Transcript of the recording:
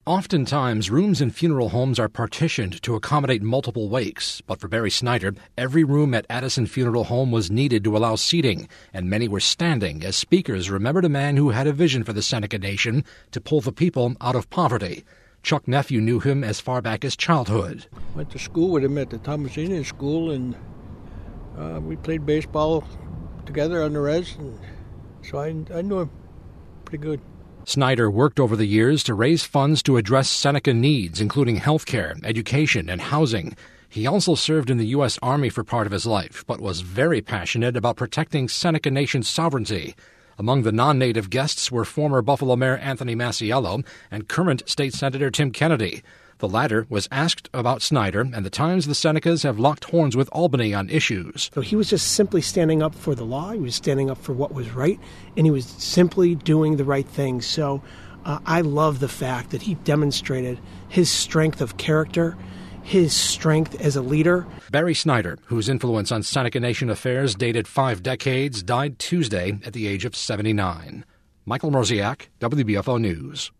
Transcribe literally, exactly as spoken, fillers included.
Oftentimes, rooms in funeral homes are partitioned to accommodate multiple wakes, but for Barry Snyder, every room at Addison Funeral Home was needed to allow seating, and many were standing as speakers remembered a man who had a vision for the Seneca Nation to pull the people out of poverty. Chuck Nephew knew him as far back as childhood. Went to school with him at the Thomasinian School, and uh, we played baseball together on the res, and so I, I knew him pretty good. Snyder worked over the years to raise funds to address Seneca needs, including health care, education, and housing. He also served in the U S Army for part of his life, but was very passionate about protecting Seneca Nation sovereignty. Among the non-native guests were former Buffalo Mayor Anthony Masiello and current State Senator Tim Kennedy. The latter was asked about Snyder and the times the Senecas have locked horns with Albany on issues. So he was just simply standing up for the law. He was standing up for what was right, and he was simply doing the right thing. So uh, I love the fact that he demonstrated his strength of character, his strength as a leader. Barry Snyder, whose influence on Seneca Nation affairs dated five decades, died Tuesday at the age of seventy-nine. Michael Mroziak, W B F O News.